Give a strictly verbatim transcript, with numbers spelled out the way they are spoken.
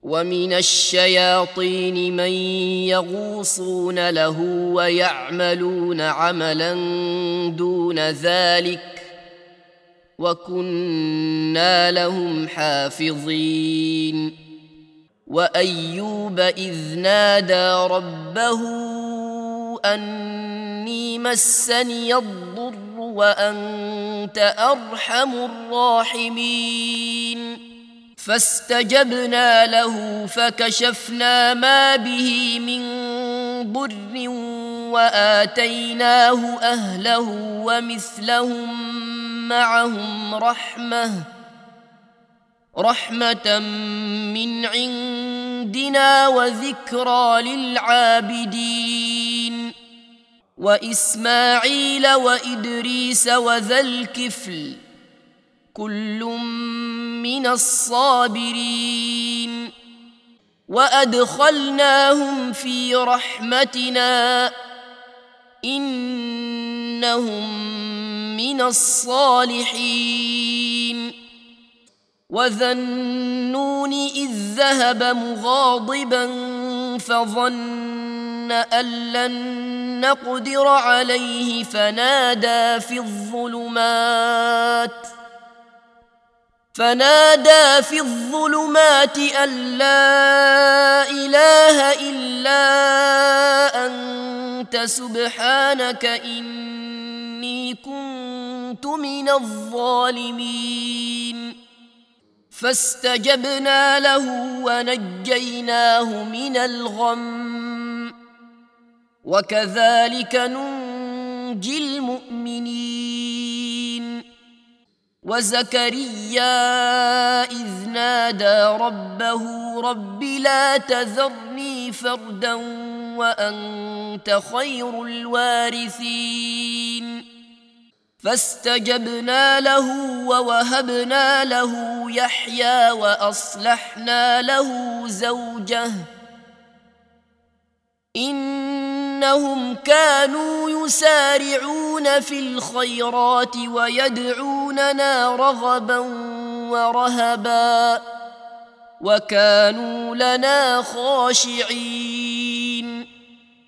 ومن الشياطين من يغوصون له ويعملون عملا دون ذلك وكنا لهم حافظين. وأيوب إذ نادى ربه أني مسني الضر وأنت أرحم الراحمين فاستجبنا له فكشفنا ما به من ضر وآتيناه أهله ومثلهم معهم رحمة رحمة من عندنا وذكرى للعابدين. وإسماعيل وإدريس وذا الكفل كل من الصابرين وأدخلناهم في رحمتنا إنهم من الصالحين. وذا النون إذ ذهب مغاضبا فظن أن لن نقدر عليه فنادى في الظلمات فنادى في الظلمات أن لا إله إلا أنت سبحانك إني كنت من الظالمين. فاستجبنا له ونجيناه من الغم وكذلك ننجي المؤمنين. وزكريا إذ نادى ربه رب لا تذرني فردا وأنت خير الوارثين فاستجبنا له ووهبنا له يحيى وأصلحنا له زوجه إنهم كانوا يسارعون في الخيرات ويدعوننا رغبا ورهبا وكانوا لنا خاشعين.